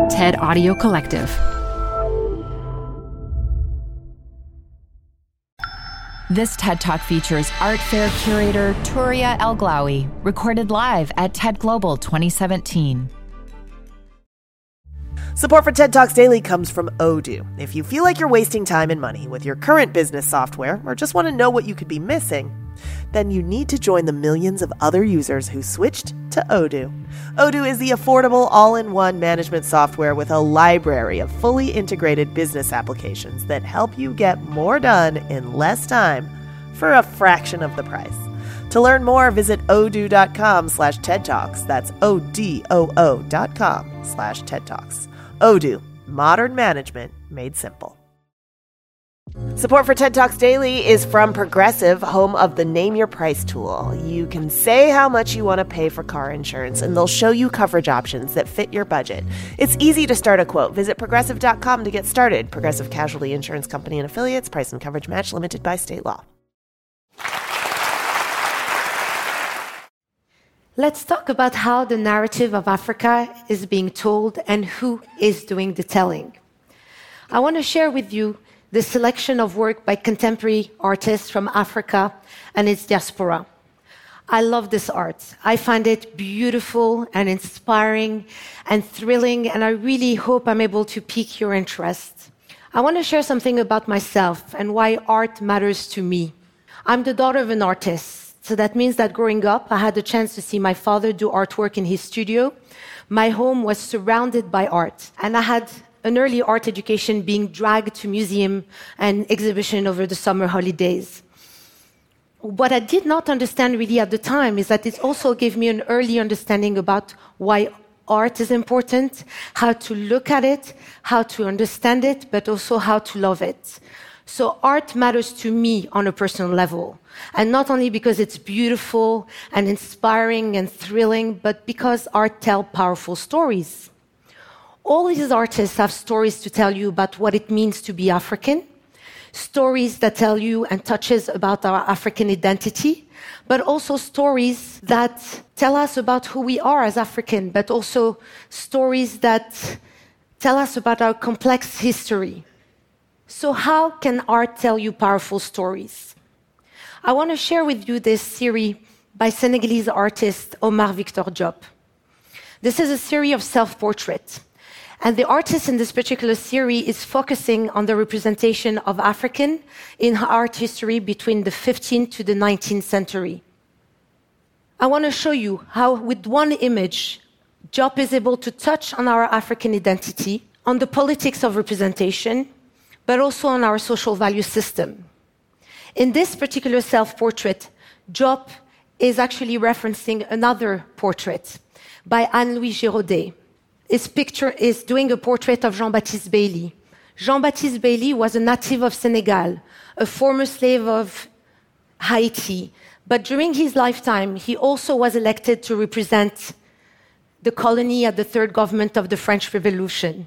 TED Audio Collective. This TED Talk features art fair curator Touria El-Glaoui, recorded live at TED Global 2017. Support for TED Talks Daily comes from Odoo. If you feel like you're wasting time and money with your current business software or just want to know what you could be missing, then you need to join the millions of other users who switched to Odoo. Odoo is the affordable all-in-one management software with a library of fully integrated business applications that help you get more done in less time for a fraction of the price. To learn more, visit odoo.com/TED Talks. That's ODOO.com/TED Talks. Odoo, modern management made simple. Support for TED Talks Daily is from Progressive, home of the Name Your Price tool. You can say how much you want to pay for car insurance, and they'll show you coverage options that fit your budget. It's easy to start a quote. Visit Progressive.com to get started. Progressive Casualty Insurance Company and Affiliates. Price and coverage match limited by state law. Let's talk about how the narrative of Africa is being told and who is doing the telling. I want to share with you the selection of work by contemporary artists from Africa and its diaspora. I love this art. I find it beautiful and inspiring and thrilling, and I really hope I'm able to pique your interest. I want to share something about myself and why art matters to me. I'm the daughter of an artist. So that means that growing up, I had the chance to see my father do artwork in his studio. My home was surrounded by art, and I had an early art education being dragged to museum and exhibition over the summer holidays. What I did not understand really at the time is that it also gave me an early understanding about why art is important, how to look at it, how to understand it, but also how to love it. So art matters to me on a personal level, and not only because it's beautiful and inspiring and thrilling, but because art tells powerful stories. All these artists have stories to tell you about what it means to be African, stories that tell you and touches about our African identity, but also stories that tell us about who we are as African, but also stories that tell us about our complex history. So how can art tell you powerful stories? I want to share with you this series by Senegalese artist Omar Victor Diop. This is a series of self-portraits. And the artist in this particular series is focusing on the representation of African in art history between the 15th to the 19th century. I want to show you how, with one image, Diop is able to touch on our African identity, on the politics of representation, but also on our social value system. In this particular self-portrait, Diop is actually referencing another portrait by Anne-Louise Giraudet. His picture is doing a portrait of Jean-Baptiste Bailly. Jean-Baptiste Bailly was a native of Senegal, a former slave of Haiti, but during his lifetime, he also was elected to represent the colony at the third government of the French Revolution.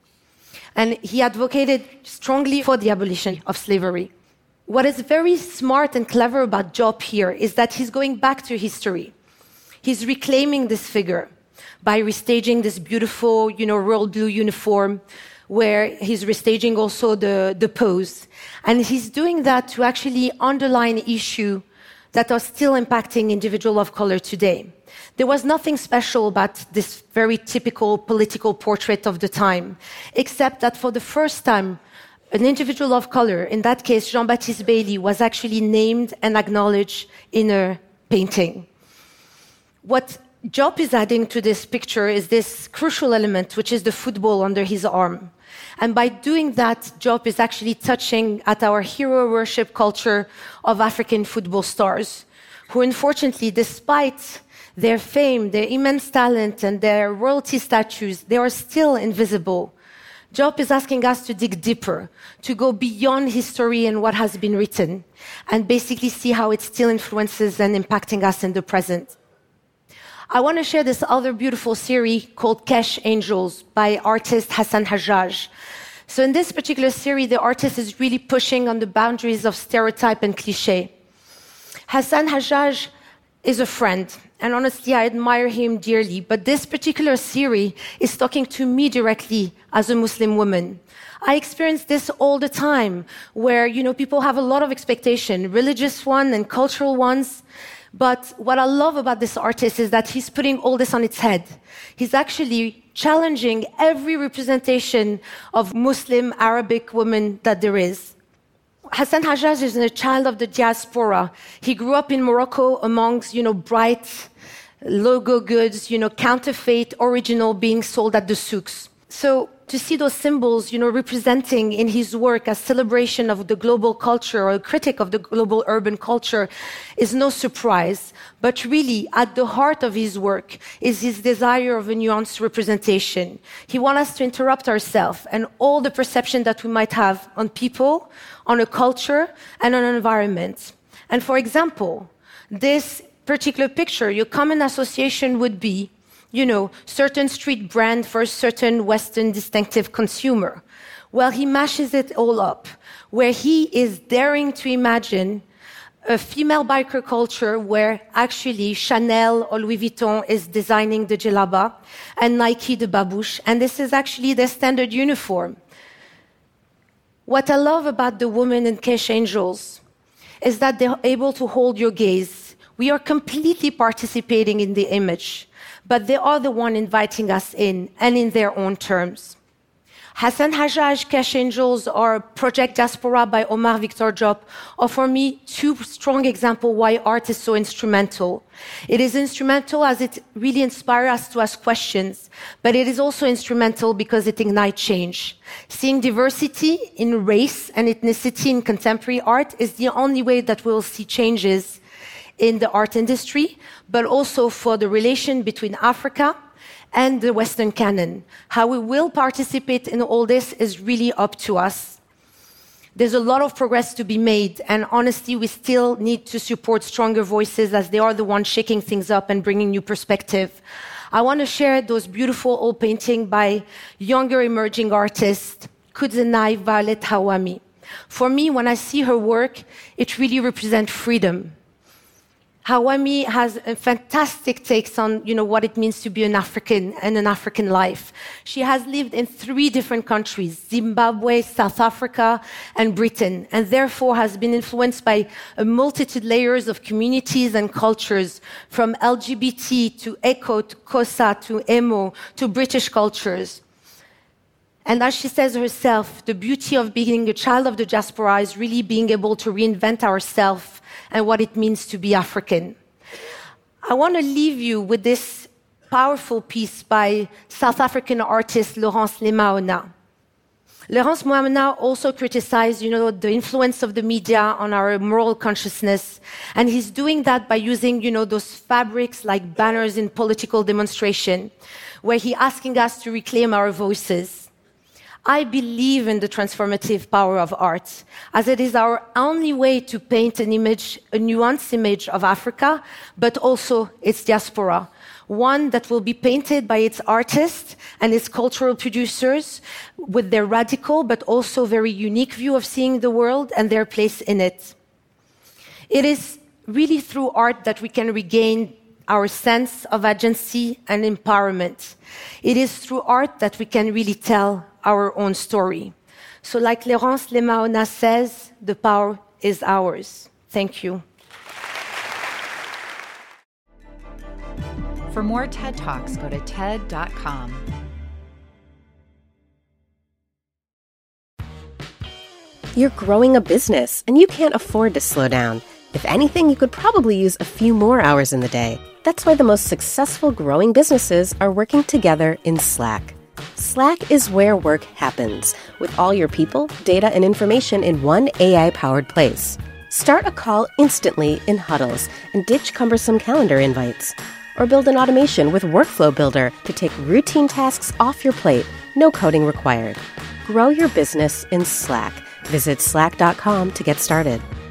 And he advocated strongly for the abolition of slavery. What is very smart and clever about Diop here is that he's going back to history. He's reclaiming this figure by restaging this beautiful, royal blue uniform, where he's restaging also the pose. And he's doing that to actually underline issues that are still impacting individuals of color today. There was nothing special about this very typical political portrait of the time, except that for the first time, an individual of color, in that case Jean-Baptiste Bailly, was actually named and acknowledged in a painting. What Diop is adding to this picture is this crucial element, which is the football under his arm. And by doing that, Diop is actually touching at our hero worship culture of African football stars, who unfortunately, despite their fame, their immense talent, and their royalty statues, they are still invisible. Diop is asking us to dig deeper, to go beyond history and what has been written, and basically see how it still influences and impacting us in the present. I want to share this other beautiful series called Kesh Angels by artist Hassan Hajjaj. So in this particular series, the artist is really pushing on the boundaries of stereotype and cliché. Hassan Hajjaj is a friend, and honestly, I admire him dearly. But this particular series is talking to me directly as a Muslim woman. I experience this all the time, where people have a lot of expectation, religious one and cultural ones. But what I love about this artist is that he's putting all this on its head. He's actually challenging every representation of Muslim Arabic women that there is. Hassan Hajjaj is a child of the diaspora. He grew up in Morocco amongst, bright logo goods, counterfeit, original being sold at the souks. So to see those symbols, representing in his work a celebration of the global culture or a critic of the global urban culture is no surprise. But really, at the heart of his work is his desire of a nuanced representation. He wants us to interrupt ourselves and all the perception that we might have on people, on a culture, and on an environment. And for example, this particular picture, your common association would be certain street brand for a certain Western distinctive consumer. Well, he mashes it all up, where he is daring to imagine a female biker culture where actually Chanel or Louis Vuitton is designing the djellaba and Nike the babouche, and this is actually their standard uniform. What I love about the women in Kesh Angels is that they're able to hold your gaze. We are completely participating in the image, but they are the one inviting us in, and in their own terms. Hassan Hajjaj, Kesh Angels, or Project Diaspora by Omar Victor Diop are for me two strong examples why art is so instrumental. It is instrumental as it really inspires us to ask questions, but it is also instrumental because it ignites change. Seeing diversity in race and ethnicity in contemporary art is the only way that we'll see changes in the art industry, but also for the relation between Africa and the Western canon. How we will participate in all this is really up to us. There's a lot of progress to be made, and honestly, we still need to support stronger voices as they are the ones shaking things up and bringing new perspective. I want to share those beautiful old paintings by younger emerging artist, Kuzenai Violet Hawami. For me, when I see her work, it really represents freedom. Hawami has a fantastic takes on, what it means to be an African and an African life. She has lived in 3 different countries, Zimbabwe, South Africa, and Britain, and therefore has been influenced by a multitude layers of communities and cultures, from LGBT to Eco to Xhosa to Emo to British cultures. And as she says herself, the beauty of being a child of the diaspora is really being able to reinvent ourselves and what it means to be African. I want to leave you with this powerful piece by South African artist Laurence Lemaona. Laurence Lemaona also criticized, the influence of the media on our moral consciousness, and he's doing that by using, those fabrics like banners in political demonstration, where he's asking us to reclaim our voices. I believe in the transformative power of art, as it is our only way to paint an image, a nuanced image of Africa, but also its diaspora. One that will be painted by its artists and its cultural producers with their radical but also very unique view of seeing the world and their place in it. It is really through art that we can regain our sense of agency and empowerment. It is through art that we can really tell our own story. So like Laurence Lemaona says, the power is ours. Thank you. For more TED Talks, go to TED.com. You're growing a business, and you can't afford to slow down. If anything, you could probably use a few more hours in the day. That's why the most successful growing businesses are working together in Slack. Slack is where work happens, with all your people, data, and information in one AI-powered place. Start a call instantly in huddles and ditch cumbersome calendar invites. Or build an automation with Workflow Builder to take routine tasks off your plate, no coding required. Grow your business in Slack. Visit slack.com to get started.